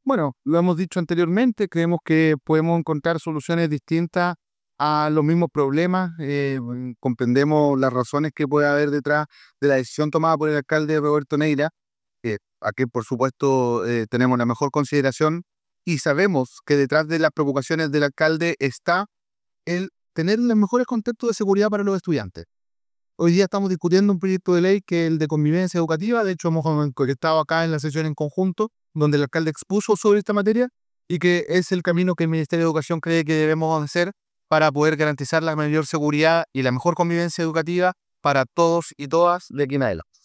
Bueno, lo hemos dicho anteriormente, creemos que podemos encontrar soluciones distintas a los mismos problemas. Comprendemos las razones que puede haber detrás de la decisión tomada por el alcalde Roberto Neira, a que por supuesto tenemos la mejor consideración y sabemos que detrás de las preocupaciones del alcalde está el tener los mejores contextos de seguridad para los estudiantes. Hoy día estamos discutiendo un proyecto de ley que es el de convivencia educativa. De hecho, hemos estado acá en la sesión en conjunto, donde el alcalde expuso sobre esta materia y que es el camino que el Ministerio de Educación cree que debemos hacer para poder garantizar la mayor seguridad y la mejor convivencia educativa para todos y todas de aquí en adelante.